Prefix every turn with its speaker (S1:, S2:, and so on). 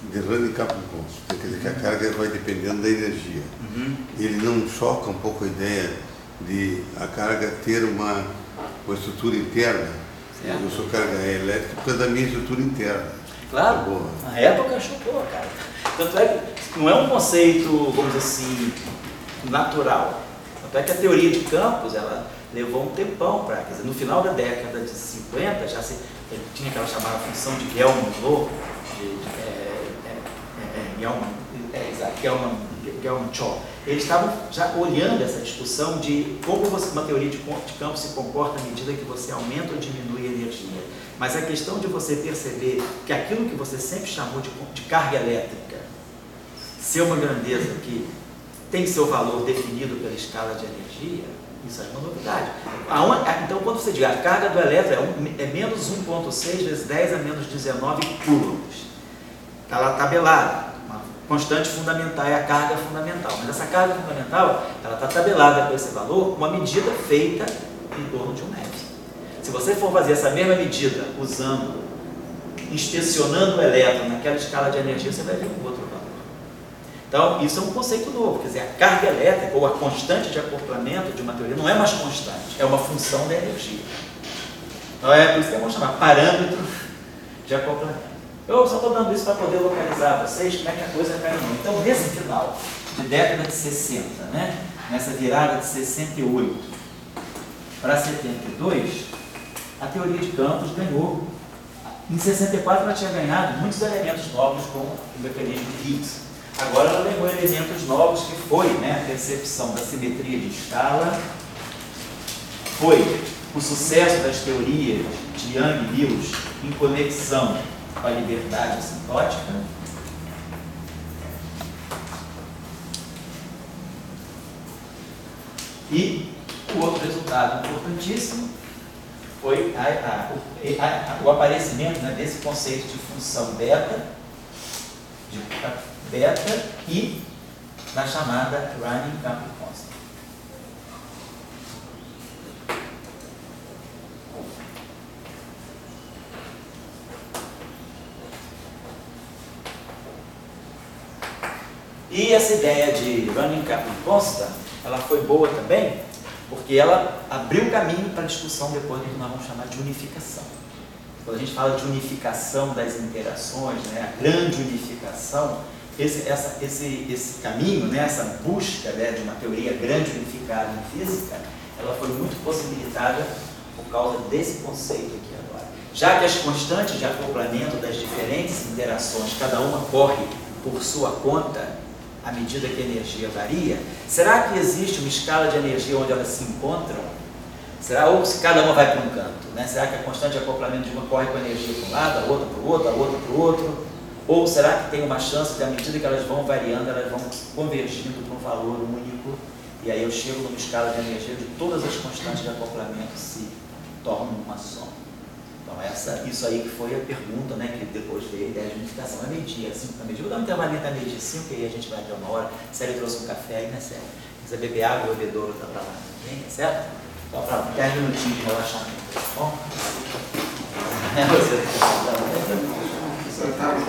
S1: de running Capilon constant, quer dizer que a carga vai dependendo da energia. Ele não choca um pouco a ideia de a carga ter uma estrutura interna.
S2: Certo.
S1: Eu sou carga elétrica por causa da minha estrutura interna.
S2: Claro, na época chocou, cara. Tanto é que não é um conceito, vamos dizer assim, natural. Tanto é que a teoria de campos, ela levou um tempão para, quer dizer, no final da década de 50 já se tinha aquela chamada função de Gelman-Lou, Gelman-Shaw. Eles estavam já olhando essa discussão de como uma teoria de campo se comporta à medida que você aumenta ou diminui a energia. Mas a questão de você perceber que aquilo que você sempre chamou de carga elétrica ser uma grandeza que tem seu valor definido pela escala de energia, isso é uma novidade. Então, quando você diz a carga do elétron é menos 1,6 vezes 10 a menos 19 coulombs. Está lá tabelada. Uma constante fundamental é a carga fundamental. Mas essa carga fundamental, ela está tabelada com esse valor, uma medida feita em torno de 1 MeV. Se você for fazer essa mesma medida inspecionando o elétron naquela escala de energia, você vai ver um outro valor. Então, isso é um conceito novo, quer dizer, a carga elétrica ou a constante de acoplamento de uma teoria não é mais constante, é uma função da energia. Então, é por isso que vamos chamar parâmetro de acoplamento. Eu só estou dando isso para poder localizar vocês como é que a coisa cai no mundo. Então, nesse final de década de 60, né, nessa virada de 68 para 72, a teoria de campos ganhou. Em 64 ela tinha ganhado muitos elementos novos como o mecanismo de Higgs. Agora ela levou elementos novos que foi, né, a percepção da simetria de escala, foi o sucesso das teorias de Young e Lewis em conexão com a liberdade assintótica, e o outro resultado importantíssimo foi o aparecimento, né, desse conceito de função beta, e da chamada running Capilon constant. E essa ideia de running Capilon constant, ela foi boa também, porque ela abriu caminho para a discussão depois do que nós vamos chamar de unificação. Quando a gente fala de unificação das interações, né, a grande unificação, esse caminho, né, essa busca, né, de uma teoria grande unificada em física, ela foi muito possibilitada por causa desse conceito aqui agora. Já que as constantes de acoplamento das diferentes interações, cada uma corre por sua conta, à medida que a energia varia, será que existe uma escala de energia onde elas se encontram? Ou se cada uma vai para um canto? Né? Será que a constante de acoplamento de uma corre com a energia para um lado, a outra para o outro, a outra para o outro? Ou será que tem uma chance de, à medida que elas vão variando, elas vão convergindo para um valor único, e aí eu chego numa escala de energia de todas as constantes de acoplamento se tornam uma só? Então, isso aí que foi a pergunta, né, que depois veio a ideia de unificação. É meio-dia, 5 para meio-dia. Vou dar um intervalinho até meio-dia 5, que aí a gente vai até 1 hora. Sério, trouxe um café aí, né, Sério? Se quiser beber água, o bebedouro está para lá também, certo? Então, para 10 minutinhos de relaxamento, tá bom? Você está